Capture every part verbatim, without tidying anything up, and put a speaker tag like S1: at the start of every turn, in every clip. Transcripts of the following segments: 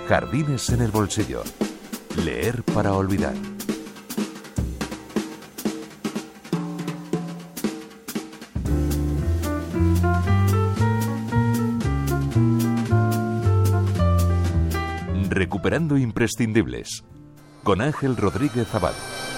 S1: Jardines en el bolsillo. Leer para olvidar. Recuperando imprescindibles. Con Ángel Rodríguez Abad.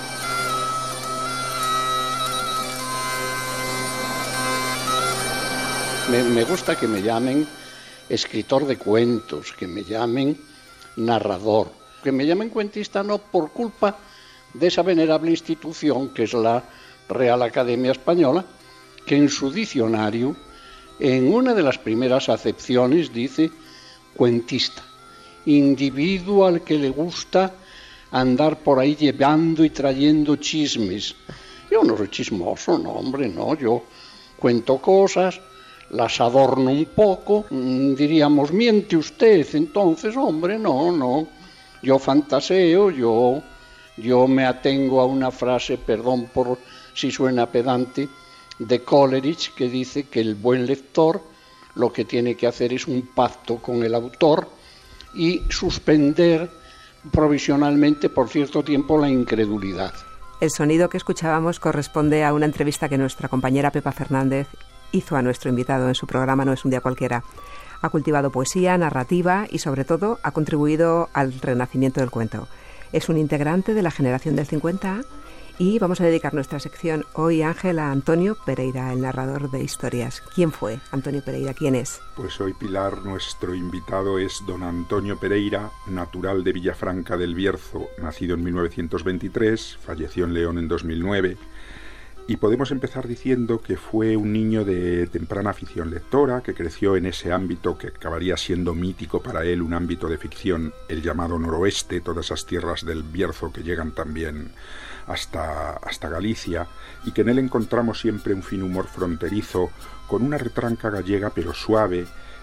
S2: Me, me gusta que me llamen escritor de cuentos, que me llamen narrador, que me llamen cuentista no por culpa de esa venerable institución que es la Real Academia Española, que en su diccionario, en una de las primeras acepciones, dice cuentista, individuo al que le gusta andar por ahí llevando y trayendo chismes. Yo no soy chismoso, no, hombre, no, yo cuento cosas, las adorno un poco, diríamos, miente usted, entonces, hombre, no, no, yo fantaseo, yo, yo me atengo a una frase, perdón por si suena pedante, de Coleridge, que dice que el buen lector lo que tiene que hacer es un pacto con el autor y suspender provisionalmente por cierto tiempo la incredulidad.
S3: El sonido que escuchábamos corresponde a una entrevista que nuestra compañera Pepa Fernández hizo a nuestro invitado en su programa No es un día cualquiera. Ha cultivado poesía, narrativa y, sobre todo, ha contribuido al renacimiento del cuento. Es un integrante de la generación del cincuenta y vamos a dedicar nuestra sección hoy, Ángel, a Antonio Pereira, el narrador de historias. ¿Quién fue Antonio Pereira? ¿Quién es?
S4: Pues hoy, Pilar, nuestro invitado es don Antonio Pereira, natural de Villafranca del Bierzo, nacido en mil novecientos veintitrés, falleció en León en dos mil nueve. Y podemos empezar diciendo que fue un niño de temprana afición lectora, que creció en ese ámbito que acabaría siendo mítico para él, un ámbito de ficción, el llamado noroeste, todas esas tierras del Bierzo que llegan también hasta, hasta Galicia, y que en él encontramos siempre un fino humor fronterizo, con una retranca gallega pero suave,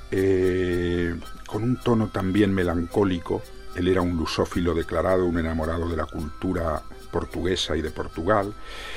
S4: eh, con un tono también melancólico. Él era un lusófilo declarado, un enamorado de la cultura portuguesa y de Portugal,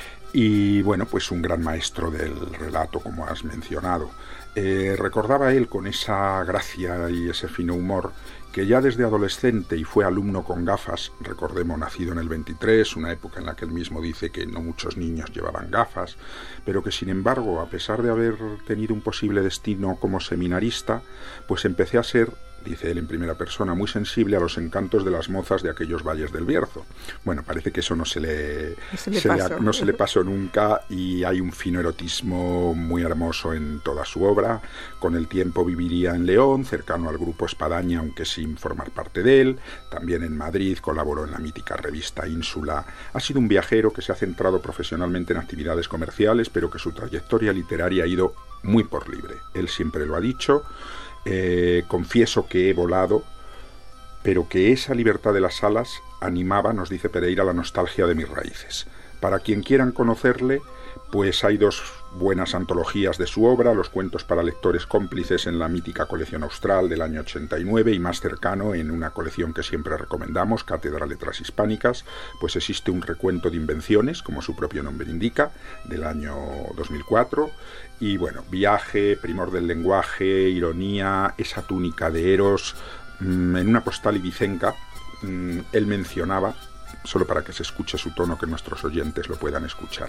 S4: y bueno, pues un gran maestro del relato, como has mencionado. Eh, recordaba él con esa gracia y ese fino humor que ya desde adolescente, y fue alumno con gafas, recordemos, nacido en el veintitrés, una época en la que él mismo dice que no muchos niños llevaban gafas, pero que sin embargo, a pesar de haber tenido un posible destino como seminarista, pues empecé a ser, dice él en primera persona, muy sensible a los encantos de las mozas de aquellos valles del Bierzo. Bueno, parece que eso no se le,
S3: se le,
S4: se
S3: pasó.
S4: le no se le pasó nunca, y hay un fino erotismo muy hermoso en toda su obra. Con el tiempo viviría en León, cercano al grupo Espadaña, aunque sin formar parte de él. También en Madrid colaboró en la mítica revista Ínsula. Ha sido un viajero que se ha centrado profesionalmente en actividades comerciales, pero que su trayectoria literaria ha ido muy por libre. Él siempre lo ha dicho. Eh, confieso que he volado, pero que esa libertad de las alas animaba, nos dice Pereira, la nostalgia de mis raíces. Para quien quieran conocerle, pues hay dos buenas antologías de su obra, los cuentos para lectores cómplices en la mítica colección austral del año ochenta y nueve, y más cercano en una colección que siempre recomendamos, Cátedra Letras Hispánicas, pues existe un recuento de invenciones, como su propio nombre indica, del año dos mil cuatro, y bueno, viaje, primor del lenguaje, ironía, esa túnica de Eros. En una postal ibicenca, él mencionaba, solo para que se escuche su tono, que nuestros oyentes lo puedan escuchar.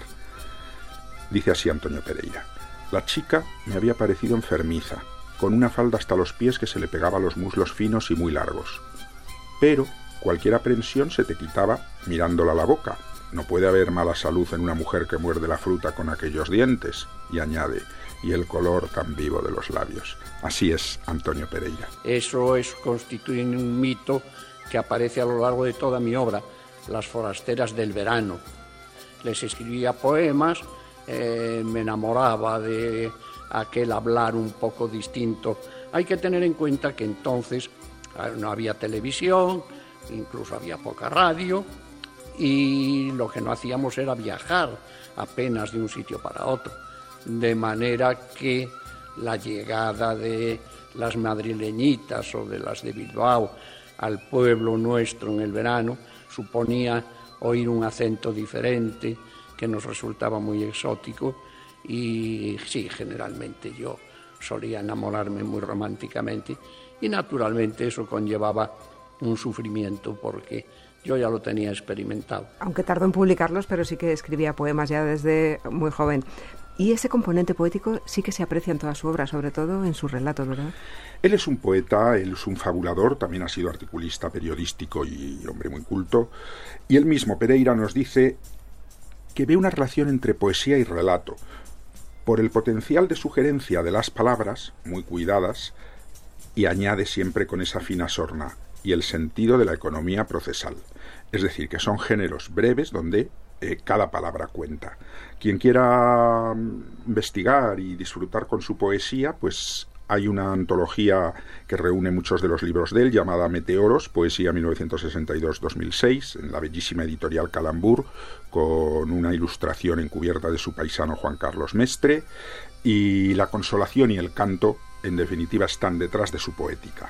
S4: Dice así Antonio Pereira: la chica me había parecido enfermiza, con una falda hasta los pies que se le pegaba a los muslos finos y muy largos. Pero cualquier aprensión se te quitaba mirándola a la boca. No puede haber mala salud en una mujer que muerde la fruta con aquellos dientes. Y añade, y el color tan vivo de los labios. Así es Antonio Pereira.
S2: Eso es, constituye un mito que aparece a lo largo de toda mi obra, Las forasteras del verano. Les escribía poemas, eh, me enamoraba de aquel hablar un poco distinto. Hay que tener en cuenta que entonces no había televisión, incluso había poca radio, y lo que no hacíamos era viajar apenas de un sitio para otro, de manera que la llegada de las madrileñitas o de las de Bilbao al pueblo nuestro en el verano suponía oír un acento diferente que nos resultaba muy exótico, y sí, generalmente yo solía enamorarme muy románticamente, y naturalmente eso conllevaba un sufrimiento, porque yo ya lo tenía experimentado.
S3: Aunque tardó en publicarlos, pero sí que escribía poemas ya desde muy joven. Y ese componente poético sí que se aprecia en toda su obra, sobre todo en sus relatos, ¿verdad?
S4: Él es un poeta, él es un fabulador, también ha sido articulista, periodístico y hombre muy culto. Y él mismo, Pereira, nos dice que ve una relación entre poesía y relato, por el potencial de sugerencia de las palabras, muy cuidadas, y añade siempre con esa fina sorna, y el sentido de la economía procesal. Es decir, que son géneros breves donde eh, cada palabra cuenta. Quien quiera investigar y disfrutar con su poesía, pues hay una antología que reúne muchos de los libros de él, llamada Meteoros, Poesía mil novecientos sesenta y dos a dos mil seis, en la bellísima editorial Calambur, con una ilustración encubierta de su paisano Juan Carlos Mestre, y la consolación y el canto, en definitiva, están detrás de su poética.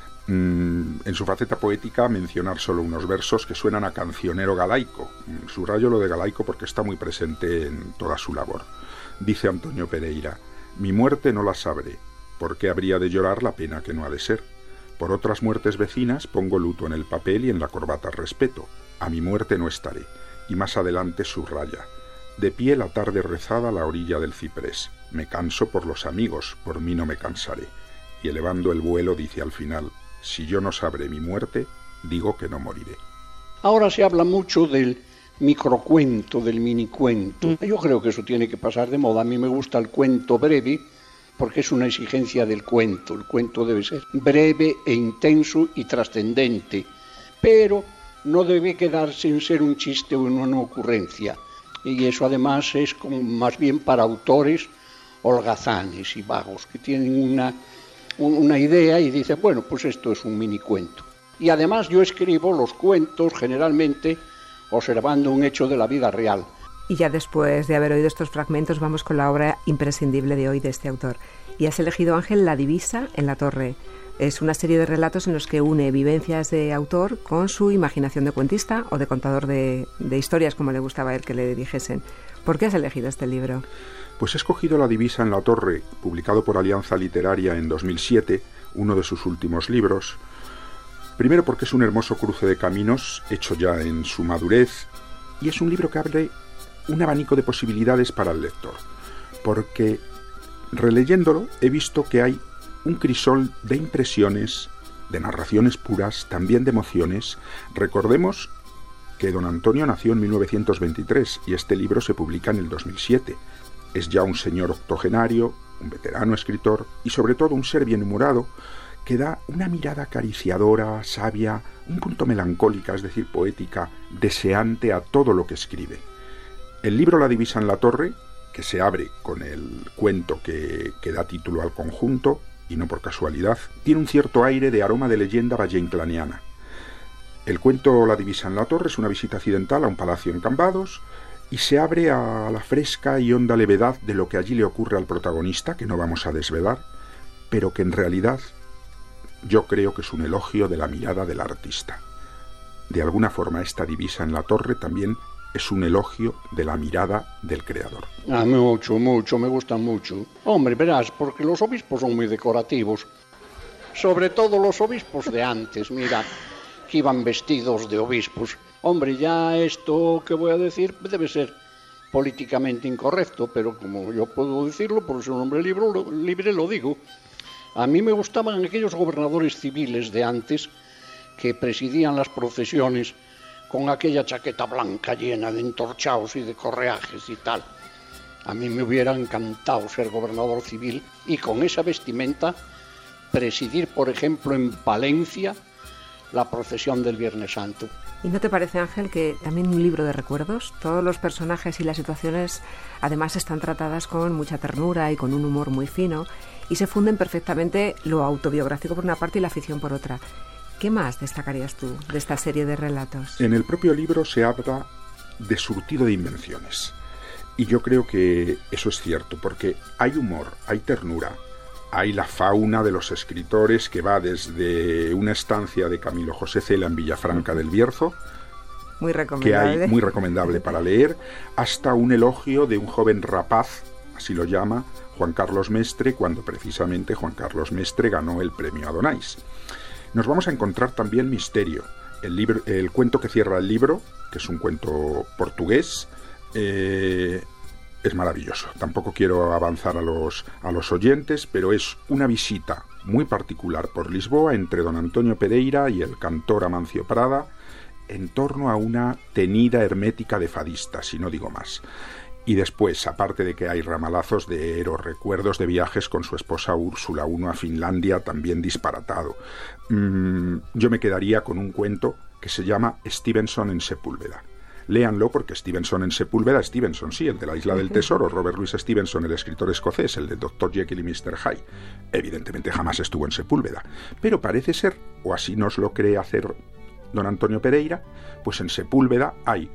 S4: Mm, en su faceta poética, mencionar solo unos versos que suenan a cancionero galaico. Subrayo lo de galaico porque está muy presente en toda su labor. Dice Antonio Pereira: mi muerte no la sabré, ¿por qué habría de llorar la pena que no ha de ser? Por otras muertes vecinas pongo luto en el papel y en la corbata respeto. A mi muerte no estaré. Y más adelante subraya: de pie la tarde rezada a la orilla del ciprés. Me canso por los amigos, por mí no me cansaré. Y elevando el vuelo dice al final: si yo no sabré mi muerte, digo que no moriré.
S2: Ahora se habla mucho del microcuento, del minicuento. Yo creo que eso tiene que pasar de moda. A mí me gusta el cuento breve, porque es una exigencia del cuento. El cuento debe ser breve e intenso y trascendente, pero no debe quedarse en ser un chiste o una ocurrencia. Y eso además es como más bien para autores holgazanes y vagos, que tienen una, una idea y dicen, bueno, pues esto es un minicuento. Y además yo escribo los cuentos generalmente observando un hecho de la vida real.
S3: Y ya después de haber oído estos fragmentos, vamos con la obra imprescindible de hoy de este autor. Y has elegido, Ángel, La divisa en la torre. Es una serie de relatos en los que une vivencias de autor con su imaginación de cuentista o de contador de, de historias, como le gustaba a él que le dijesen. ¿Por qué has elegido este libro?
S4: Pues he escogido La divisa en la torre, publicado por Alianza Literaria en dos mil siete, uno de sus últimos libros. Primero porque es un hermoso cruce de caminos, hecho ya en su madurez, y es un libro que abre un abanico de posibilidades para el lector, porque releyéndolo he visto que hay un crisol de impresiones, de narraciones puras, también de emociones. Recordemos que don Antonio nació en mil novecientos veintitrés y este libro se publica en el dos mil siete. Es ya un señor octogenario, un veterano escritor y sobre todo un ser bienhumorado que da una mirada acariciadora, sabia, un punto melancólica, es decir, poética, deseante a todo lo que escribe. El libro La divisa en la torre, que se abre con el cuento que, que da título al conjunto, y no por casualidad, tiene un cierto aire de aroma de leyenda valle-inclaniana. El cuento La divisa en la torre es una visita accidental a un palacio en Cambados y se abre a la fresca y honda levedad de lo que allí le ocurre al protagonista, que no vamos a desvelar, pero que en realidad yo creo que es un elogio de la mirada del artista. De alguna forma esta divisa en la torre también es un elogio de la mirada del creador.
S2: Ah, mucho, mucho, me gusta mucho. Hombre, verás, porque los obispos son muy decorativos. Sobre todo los obispos de antes, mira, que iban vestidos de obispos. Hombre, ya esto que voy a decir debe ser políticamente incorrecto, pero como yo puedo decirlo, por ser un hombre libre lo, libre lo digo. A mí me gustaban aquellos gobernadores civiles de antes que presidían las procesiones con aquella chaqueta blanca llena de entorchados y de correajes y tal. A mí me hubiera encantado ser gobernador civil y con esa vestimenta presidir, por ejemplo, en Palencia, la procesión del Viernes Santo.
S3: ¿Y no te parece, Ángel, que también un libro de recuerdos? Todos los personajes y las situaciones además están tratadas con mucha ternura y con un humor muy fino y se funden perfectamente lo autobiográfico por una parte y la ficción por otra. ¿Qué más destacarías tú de esta serie de relatos?
S4: En el propio libro se habla de surtido de invenciones. Y yo creo que eso es cierto, porque hay humor, hay ternura, hay la fauna de los escritores que va desde una estancia de Camilo José Cela en Villafranca del Bierzo,
S3: muy recomendable,
S4: que hay, muy recomendable para leer, hasta un elogio de un joven rapaz, así lo llama Juan Carlos Mestre, cuando precisamente Juan Carlos Mestre ganó el premio Adonais. Nos vamos a encontrar también misterio. El, libro, el cuento que cierra el libro, que es un cuento portugués, eh, es maravilloso. Tampoco quiero avanzar a los, a los oyentes, pero es una visita muy particular por Lisboa entre don Antonio Pereira y el cantor Amancio Prada en torno a una tenida hermética de fadistas, y no digo más. Y después, aparte de que hay ramalazos de Eros, recuerdos de viajes con su esposa Úrsula, uno a Finlandia también disparatado. Mm, yo me quedaría con un cuento que se llama Stevenson en Sepúlveda. Léanlo porque Stevenson en Sepúlveda, Stevenson, sí, el de la Isla del Tesoro, Robert Louis Stevenson, el escritor escocés, el de doctor Jekyll y mister Hyde, evidentemente jamás estuvo en Sepúlveda, pero parece ser, o así nos lo cree hacer don Antonio Pereira, pues en Sepúlveda hay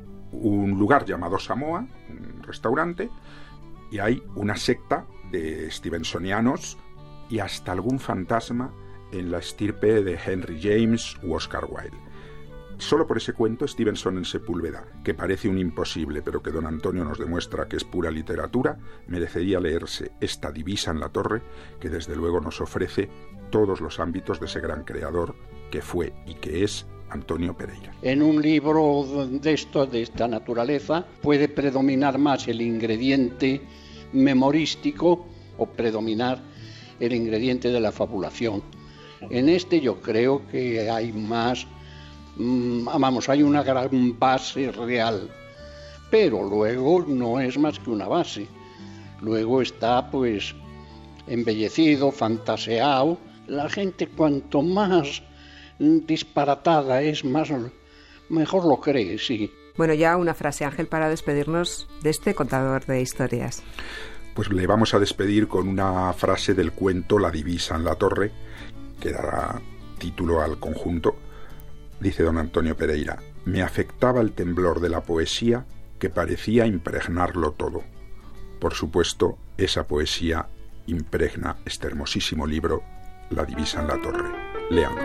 S4: un lugar llamado Samoa, un restaurante, y hay una secta de stevensonianos y hasta algún fantasma en la estirpe de Henry James u Oscar Wilde. Solo por ese cuento, Stevenson en Sepúlveda, que parece un imposible, pero que don Antonio nos demuestra que es pura literatura, merecería leerse esta Divisa en la Torre, que desde luego nos ofrece todos los ámbitos de ese gran creador que fue y que es Antonio Pereira.
S2: En un libro de, esto, de esta naturaleza puede predominar más el ingrediente memorístico o predominar el ingrediente de la fabulación. En este yo creo que hay más, mmm, vamos, hay una gran base real, pero luego no es más que una base. Luego está pues embellecido, fantaseado. La gente cuanto más disparatada es, más mejor lo cree, sí.
S3: Bueno, ya una frase, Ángel, para despedirnos de este contador de historias.
S4: Pues le vamos a despedir con una frase del cuento La Divisa en la Torre, que dará título al conjunto. Dice don Antonio Pereira: me afectaba el temblor de la poesía que parecía impregnarlo todo. Por supuesto, esa poesía impregna este hermosísimo libro, La Divisa en la Torre. Léanlo.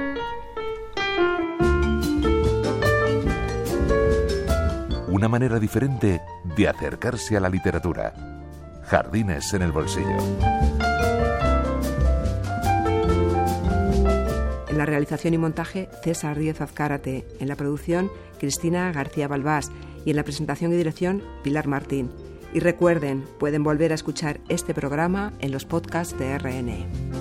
S1: Una manera diferente de acercarse a la literatura. Jardines en el bolsillo.
S3: En la realización y montaje, César Díez Azcárate. En la producción, Cristina García Balbás. Y en la presentación y dirección, Pilar Martín. Y recuerden, pueden volver a escuchar este programa en los podcasts de R N E.